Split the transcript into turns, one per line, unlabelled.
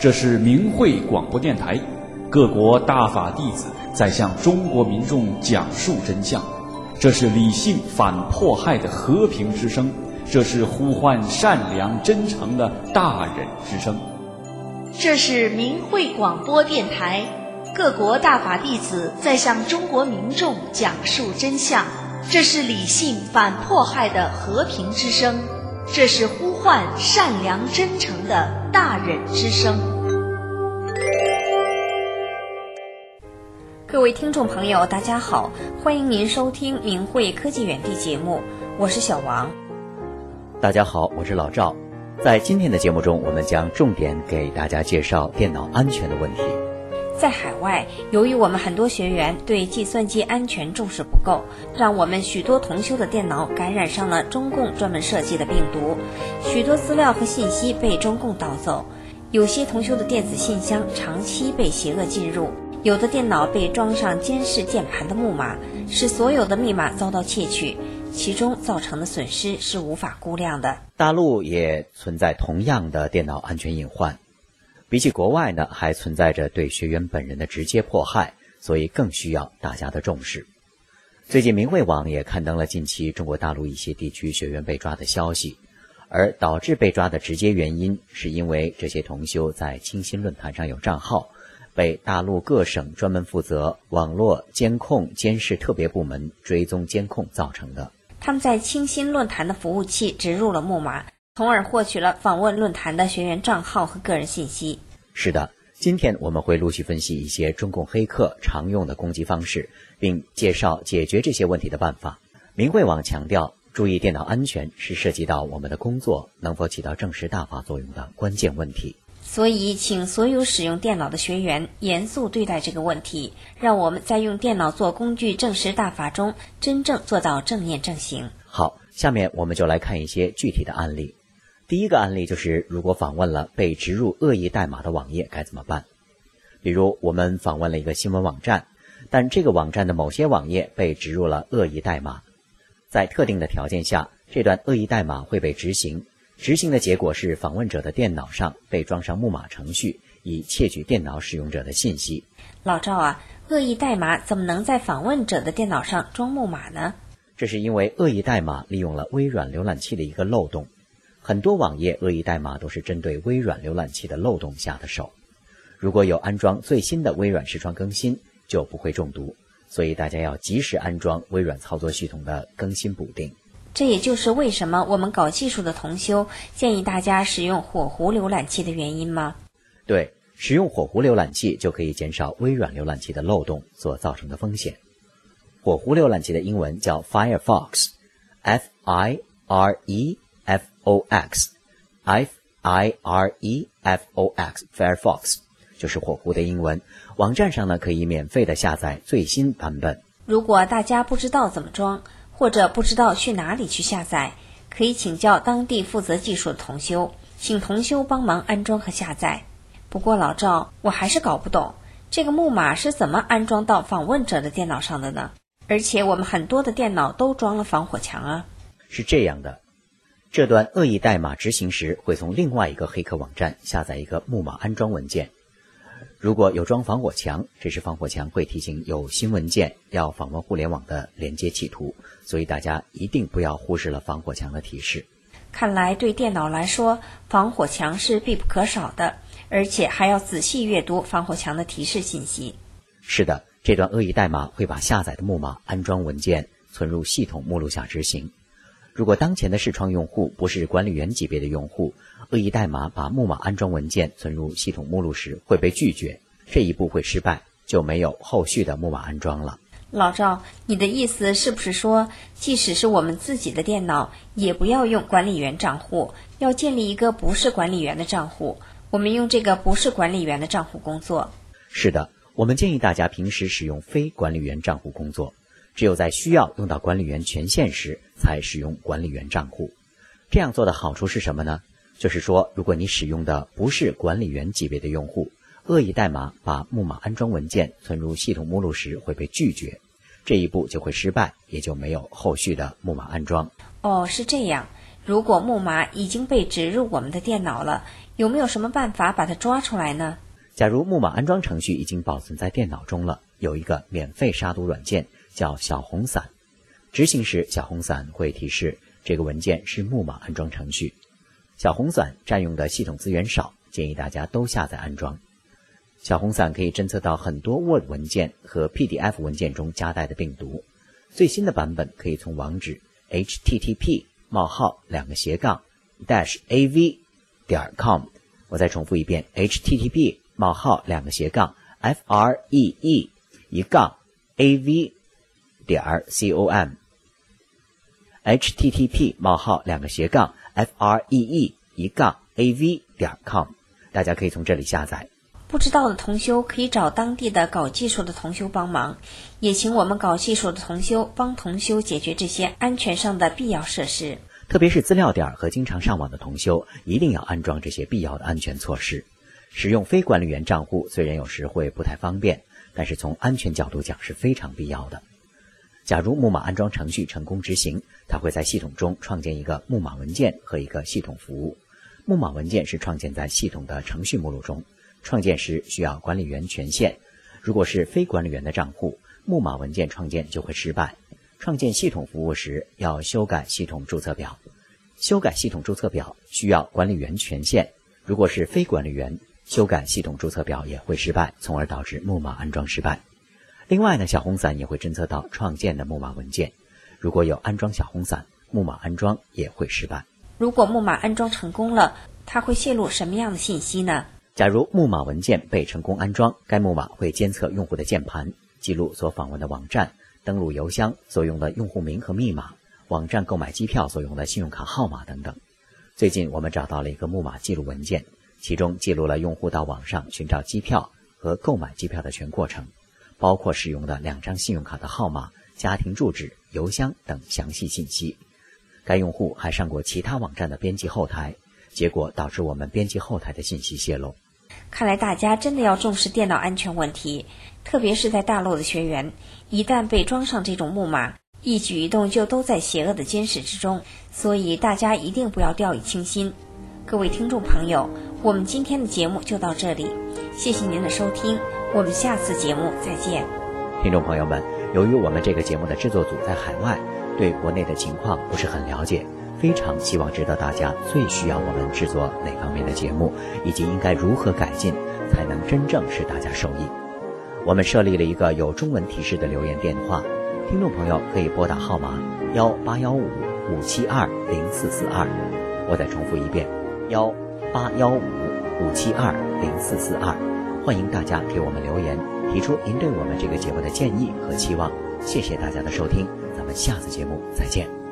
这是明慧广播电台，各国大法弟子在向中国民众讲述真相。这是理性反迫害的和平之声，这是呼唤善良真诚的大忍之声。
这是明慧广播电台，各国大法弟子在向中国民众讲述真相。这是理性反迫害的和平之声，这是呼唤善良真诚的大忍之声。
各位听众朋友，大家好，欢迎您收听明慧科技园地节目，我是小王。
大家好，我是老赵。在今天的节目中，我们将重点给大家介绍电脑安全的问题。
在海外，由于我们很多学员对计算机安全重视不够，让我们许多同修的电脑感染上了中共专门设计的病毒，许多资料和信息被中共盗走，有些同修的电子信箱长期被邪恶进入，有的电脑被装上监视键盘的木马，使所有的密码遭到窃取，其中造成的损失是无法估量的。
大陆也存在同样的电脑安全隐患，比起国外呢，还存在着对学员本人的直接迫害，所以更需要大家的重视。最近明慧网也刊登了近期中国大陆一些地区学员被抓的消息，而导致被抓的直接原因是因为这些同修在清新论坛上有账号，被大陆各省专门负责网络监控监视特别部门追踪监控造成的。
他们在清新论坛的服务器植入了木马，从而获取了访问论坛的学员账号和个人信息。
是的，今天我们会陆续分析一些中共黑客常用的攻击方式，并介绍解决这些问题的办法。明慧网强调，注意电脑安全是涉及到我们的工作能否起到正实大法作用的关键问题。
所以请所有使用电脑的学员严肃对待这个问题，让我们在用电脑做工具正实大法中真正做到正念正行。
好，下面我们就来看一些具体的案例。第一个案例就是，如果访问了被植入恶意代码的网页该怎么办？比如我们访问了一个新闻网站，但这个网站的某些网页被植入了恶意代码，在特定的条件下，这段恶意代码会被执行，执行的结果是访问者的电脑上被装上木马程序，以窃取电脑使用者的信息。
老赵啊，恶意代码怎么能在访问者的电脑上装木马呢？
这是因为恶意代码利用了微软浏览器的一个漏洞，很多网页恶意代码都是针对微软浏览器的漏洞下的手。如果有安装最新的微软视窗更新，就不会中毒，所以大家要及时安装微软操作系统的更新补丁。
这也就是为什么我们搞技术的同修建议大家使用火狐浏览器的原因吗？
对，使用火狐浏览器就可以减少微软浏览器的漏洞所造成的风险。火狐浏览器的英文叫 Firefox， Firefox， 就是火狐的英文。网站上呢可以免费的下载最新版本。
如果大家不知道怎么装，或者不知道去哪里去下载，可以请教当地负责技术的同修，请同修帮忙安装和下载。不过老赵，我还是搞不懂，这个木马是怎么安装到访问者的电脑上的呢？而且我们很多的电脑都装了防火墙啊。
是这样的，这段恶意代码执行时会从另外一个黑客网站下载一个木马安装文件。如果有装防火墙，这时防火墙会提醒有新文件要访问互联网的连接企图，所以大家一定不要忽视了防火墙的提示。
看来对电脑来说，防火墙是必不可少的，而且还要仔细阅读防火墙的提示信息。
是的，这段恶意代码会把下载的木马安装文件存入系统目录下执行。如果当前的视窗用户不是管理员级别的用户，恶意代码把木马安装文件存入系统目录时会被拒绝，这一步会失败，就没有后续的木马安装了。
老赵，你的意思是不是说，即使是我们自己的电脑，也不要用管理员账户，要建立一个不是管理员的账户，我们用这个不是管理员的账户工作？
是的，我们建议大家平时使用非管理员账户工作，只有在需要用到管理员权限时才使用管理员账户。这样做的好处是什么呢？就是说，如果你使用的不是管理员级别的用户，恶意代码把木马安装文件存入系统目录时会被拒绝，这一步就会失败，也就没有后续的木马安装。
哦，是这样。 如果木马已经被植入我们的电脑了，有没有什么办法把它抓出来呢？
假如木马安装程序已经保存在电脑中了，有一个免费杀毒软件叫小红伞。执行时，小红伞会提示这个文件是木马安装程序。小红伞占用的系统资源少，建议大家都下载安装。小红伞可以侦测到很多 Word 文件和 PDF 文件中夹带的病毒。最新的版本可以从网址 http://av.com， 我再重复一遍 http://free-av.com http://free-av.com， 大家可以从这里下载。
不知道的同修可以找当地的搞技术的同修帮忙，也请我们搞技术的同修帮同修解决这些安全上的必要设施。
特别是资料点和经常上网的同修，一定要安装这些必要的安全措施。使用非管理员账户虽然有时会不太方便，但是从安全角度讲是非常必要的。假如木马安装程序成功执行，它会在系统中创建一个木马文件和一个系统服务。木马文件是创建在系统的程序目录中，创建时需要管理员权限。如果是非管理员的账户，木马文件创建就会失败。创建系统服务时要修改系统注册表，修改系统注册表需要管理员权限。如果是非管理员，修改系统注册表也会失败，从而导致木马安装失败。另外呢，小红伞也会侦测到创建的木马文件，如果有安装小红伞，木马安装也会失败。
如果木马安装成功了，它会泄露什么样的信息呢？
假如木马文件被成功安装，该木马会监测用户的键盘，记录所访问的网站、登录邮箱所用的用户名和密码、网站购买机票所用的信用卡号码等等。最近我们找到了一个木马记录文件，其中记录了用户到网上寻找机票和购买机票的全过程，包括使用的2张信用卡的号码、家庭住址、邮箱等详细信息。该用户还上过其他网站的编辑后台，结果导致我们编辑后台的信息泄露。
看来大家真的要重视电脑安全问题，特别是在大陆的学员，一旦被装上这种木马，一举一动就都在邪恶的监视之中，所以大家一定不要掉以轻心。各位听众朋友，我们今天的节目就到这里，谢谢您的收听，我们下次节目再见。
听众朋友们，由于我们这个节目的制作组在海外，对国内的情况不是很了解，非常希望知道大家最需要我们制作哪方面的节目，以及应该如何改进，才能真正使大家受益。我们设立了一个有中文提示的留言电话，听众朋友可以拨打号码1815-572-0442，我再重复一遍1815-572-0442，欢迎大家给我们留言，提出您对我们这个节目的建议和期望。谢谢大家的收听，咱们下次节目再见。